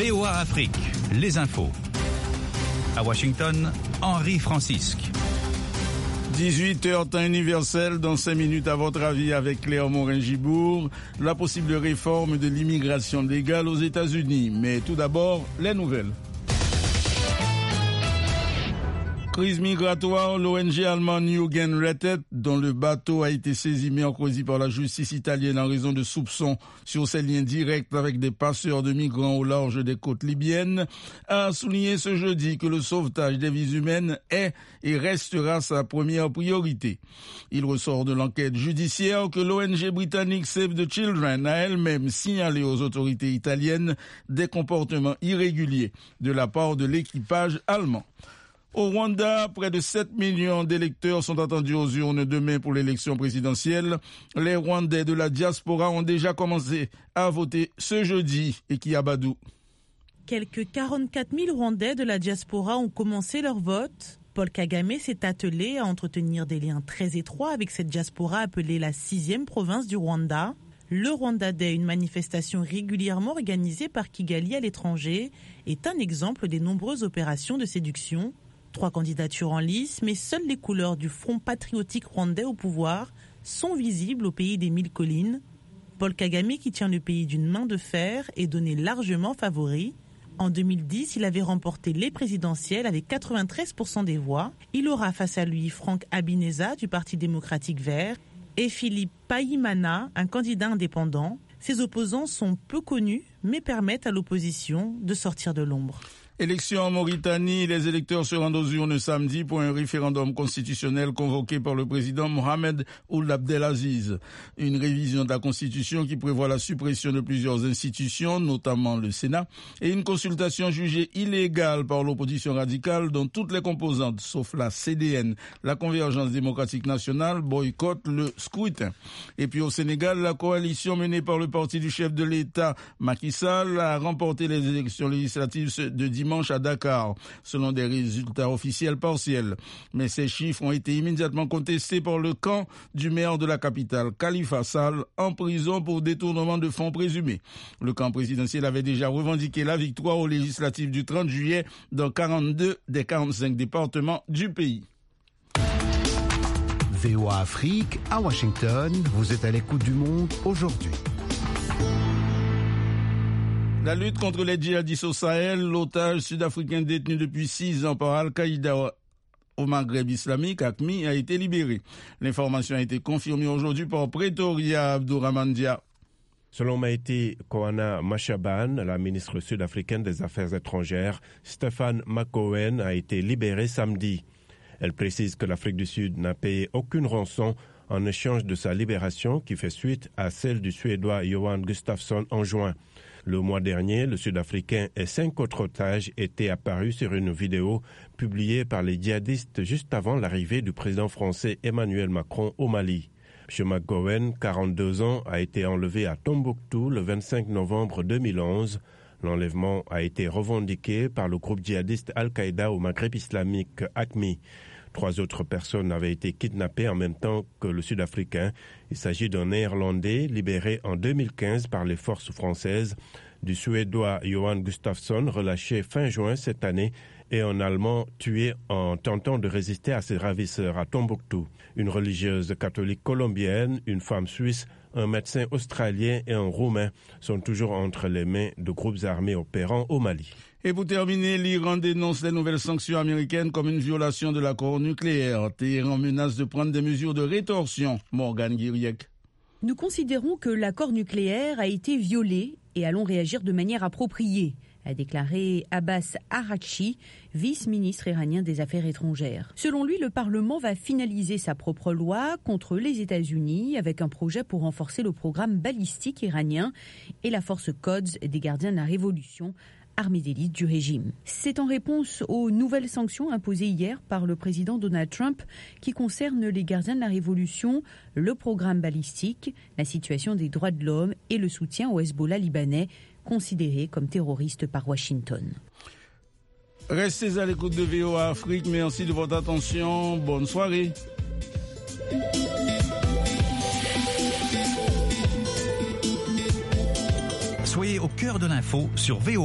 VOA Afrique, les infos. À Washington, Henri Francisque. 18h temps universel, dans 5 minutes à votre avis avec Claire Morin-Gibourg, la possible réforme de l'immigration légale aux États-Unis. Mais tout d'abord, les nouvelles. Crise migratoire, l'ONG allemande Jürgen Rettet, dont le bateau a été saisi mercredi par la justice italienne en raison de soupçons sur ses liens directs avec des passeurs de migrants au large des côtes libyennes, a souligné ce jeudi que le sauvetage des vies humaines est et restera sa première priorité. Il ressort de l'enquête judiciaire que l'ONG britannique Save the Children a elle-même signalé aux autorités italiennes des comportements irréguliers de la part de l'équipage allemand. Au Rwanda, près de 7 millions d'électeurs sont attendus aux urnes demain pour l'élection présidentielle. Les Rwandais de la diaspora ont déjà commencé à voter ce jeudi. Et Kiabadou. Quelques 44 000 Rwandais de la diaspora ont commencé leur vote. Paul Kagame s'est attelé à entretenir des liens très étroits avec cette diaspora appelée la 6e province du Rwanda. Le Rwanda Day, une manifestation régulièrement organisée par Kigali à l'étranger, est un exemple des nombreuses opérations de séduction. 3 candidatures en lice, mais seules les couleurs du Front patriotique rwandais au pouvoir sont visibles au pays des 1000 collines. Paul Kagame, qui tient le pays d'une main de fer, est donné largement favori. En 2010, il avait remporté les présidentielles avec 93% des voix. Il aura face à lui Frank Habineza du Parti démocratique vert et Philippe Paimana, un candidat indépendant. Ses opposants sont peu connus, mais permettent à l'opposition de sortir de l'ombre. Élection en Mauritanie, les électeurs se rendent aux urnes samedi pour un référendum constitutionnel convoqué par le président Mohamed Ould Abdelaziz. Une révision de la Constitution qui prévoit la suppression de plusieurs institutions, notamment le Sénat, et une consultation jugée illégale par l'opposition radicale dont toutes les composantes, sauf la CDN, la Convergence démocratique nationale, boycottent le scrutin. Et puis au Sénégal, la coalition menée par le parti du chef de l'État, Macky Sall, a remporté les élections législatives de dimanche à Dakar, selon des résultats officiels partiels. Mais ces chiffres ont été immédiatement contestés par le camp du maire de la capitale, Khalifa Sall, en prison pour détournement de fonds présumés. Le camp présidentiel avait déjà revendiqué la victoire aux législatives du 30 juillet dans 42 des 45 départements du pays. VOA Afrique, à Washington, vous êtes à l'écoute du monde aujourd'hui. La lutte contre les djihadistes au Sahel, l'otage sud-africain détenu depuis 6 ans par Al-Qaïda au Maghreb islamique, AQMI, a été libéré. L'information a été confirmée aujourd'hui par Pretoria Abdourahmane Dia. Selon Maïti Koana Mashaban, la ministre sud-africaine des Affaires étrangères, Stephen McGowan a été libéré samedi. Elle précise que l'Afrique du Sud n'a payé aucune rançon en échange de sa libération qui fait suite à celle du Suédois Johan Gustafsson en juin. Le mois dernier, le Sud-Africain et 5 autres otages étaient apparus sur une vidéo publiée par les djihadistes juste avant l'arrivée du président français Emmanuel Macron au Mali. M. McGowan, 42 ans, a été enlevé à Tombouctou le 25 novembre 2011. L'enlèvement a été revendiqué par le groupe djihadiste Al-Qaïda au Maghreb islamique AQMI. 3 autres personnes avaient été kidnappées en même temps que le Sud-Africain. Il s'agit d'un Néerlandais libéré en 2015 par les forces françaises, du Suédois Johan Gustafsson relâché fin juin cette année et un Allemand tué en tentant de résister à ses ravisseurs à Tombouctou. Une religieuse catholique colombienne, une femme suisse, un médecin australien et un Roumain sont toujours entre les mains de groupes armés opérant au Mali. Et pour terminer, l'Iran dénonce les nouvelles sanctions américaines comme une violation de l'accord nucléaire. Téhéran menace de prendre des mesures de rétorsion. Morgane Guiriec. Nous considérons que l'accord nucléaire a été violé et allons réagir de manière appropriée, a déclaré Abbas Araghchi, vice-ministre iranien des Affaires étrangères. Selon lui, le Parlement va finaliser sa propre loi contre les États-Unis avec un projet pour renforcer le programme balistique iranien et la force Quds des gardiens de la révolution, armée d'élite du régime. C'est en réponse aux nouvelles sanctions imposées hier par le président Donald Trump qui concernent les gardiens de la révolution, le programme balistique, la situation des droits de l'homme et le soutien au Hezbollah libanais, considéré comme terroriste par Washington. Restez à l'écoute de VOA Afrique. Merci de votre attention. Bonne soirée. Soyez au cœur de l'info sur VOA.